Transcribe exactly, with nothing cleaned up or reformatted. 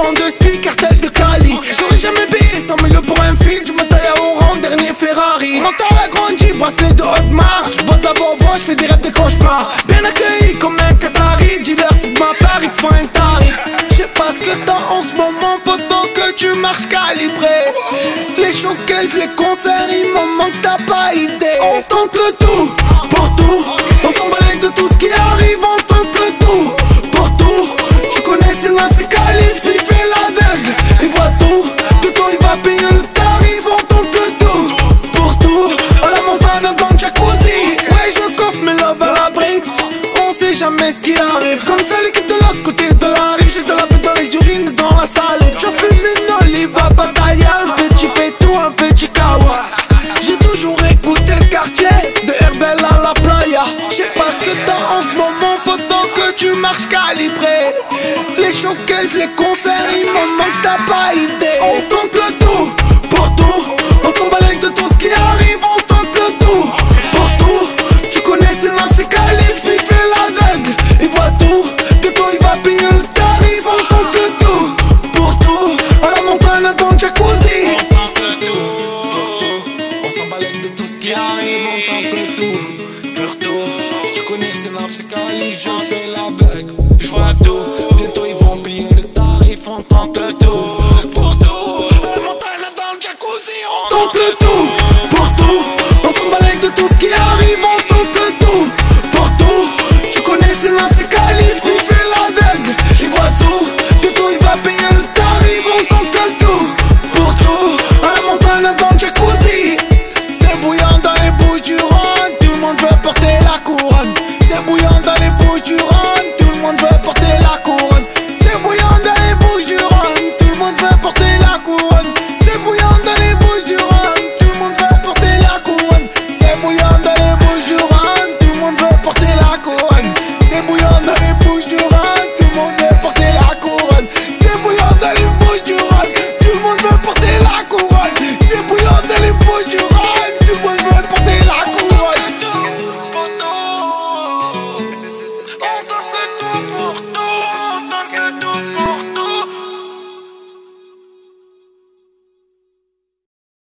millions de spies, cartel de Cali. J'aurais jamais payé cent mille pour un feed. Je me taille à Oran, dernier Ferrari. Mental agrandi, bracelet de haute marque. Je bois de la Volvo, je fais des rêves de cauchemars. Bien accueilli comme un Qatari. Dealer c'est de ma part, il te faut un tarif. J'sais pas ce que t'as en ce moment, pendant que tu marches calibré. Les showcases, les concerts, il m'en manque, t'as pas idée. On tente le tout, pour tout. On s'en balait de tout ce qui arrive, on tente le tout, pour tout. Tu connais c'est le c'est calife, il fait l'aveugle. Il voit tout, de toi il va payer le tarif. On tente le tout, pour tout. À la montagne dans le jacuzzi. Ouais je coffre mes love à la Brinks. On sait jamais ce qui arrive. Comme ça l'équipe de l'autre côté de la rive. J'ai de la bête dans les urines et dans la salle. Je fume une olive à Pattaya. Un petit pétou, un petit kawa. J'ai toujours écouté le quartier, de Herbel à la playa. J'sais pas ce que t'as en ce moment, pendant que tu marches calibré. Les showcases, les concerts, il m'en manque, t'as pas idée. On tente le tout, pour tout. On s'en balèque de tout ce qui arrive, on tente le tout, pour tout. Tu connais c'est le c'est calife, il fait l'aveugle. Il voit tout, de toi il va payer le tarif. On tente le tout, pour tout. À la montagne dans le jacuzzi. Tout ce qui arrive, on tente le tout, pour tout. Tu connais c'est c'est calife, je fais